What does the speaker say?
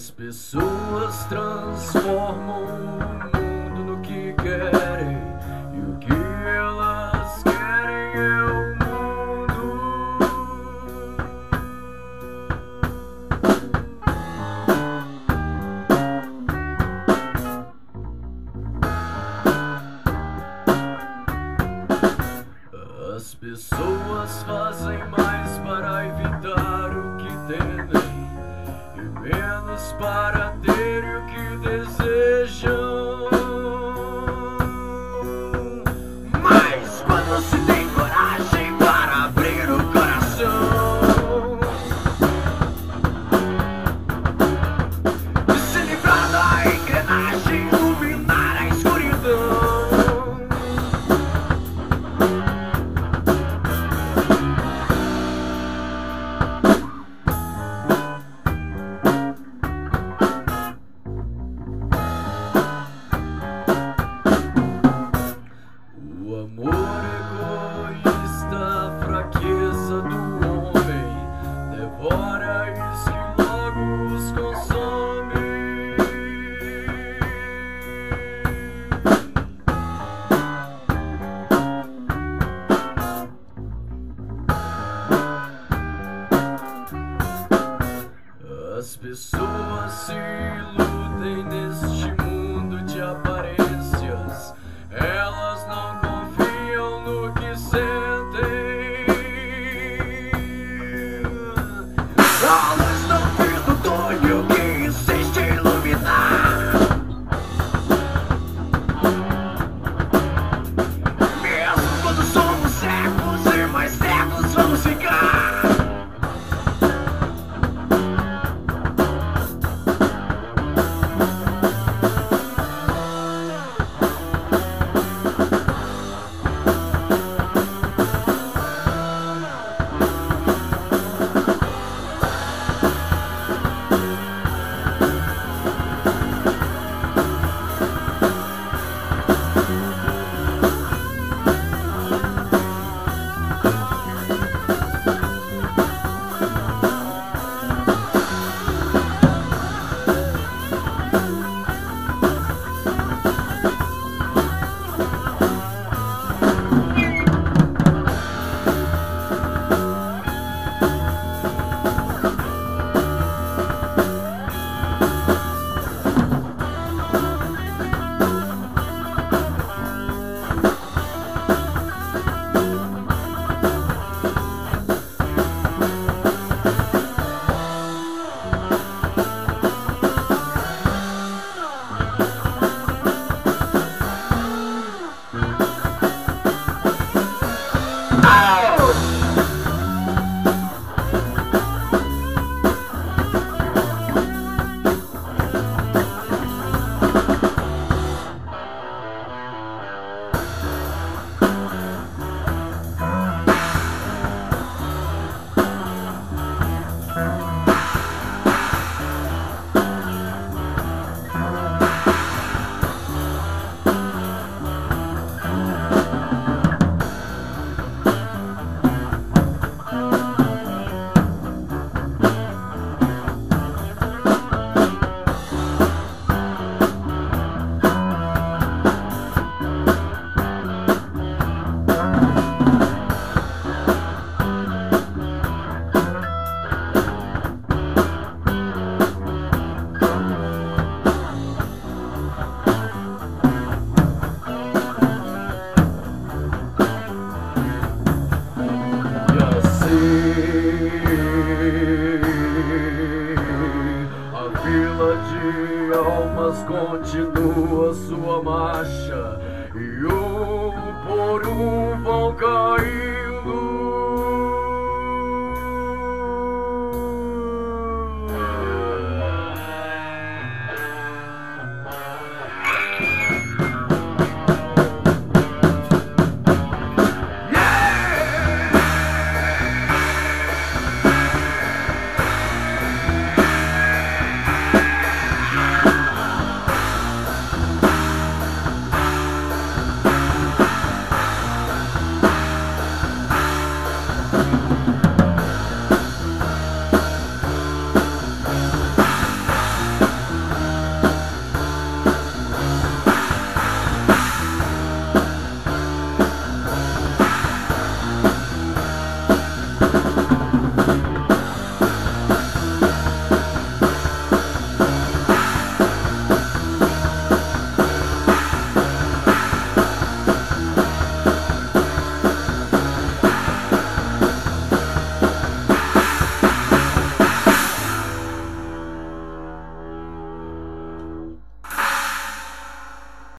As pessoas transformam o mundo no que querem, e o que elas querem é o mundo. As pessoas fazem mais para evitar o que temem e menos para ter o que desejam. Mas quando se tem coragem para abrir o coração e se livrar da engrenagem, iluminar a escuridão, o amor egoísta, a fraqueza do homem, devora isso e logo os consome. As pessoas se iludem neste mundo